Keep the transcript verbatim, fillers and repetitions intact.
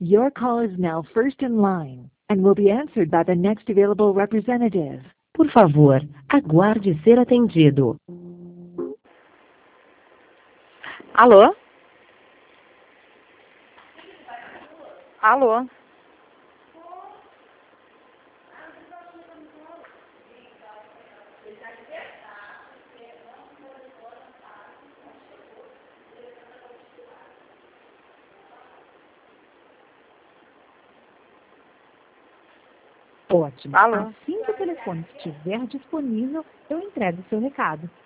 Your call is now first in line and will be answered by the next available representative. Por favor, aguarde ser atendido. Alô? Alô? Ótimo. Alô? Assim que o telefone estiver disponível, eu entrego o seu recado.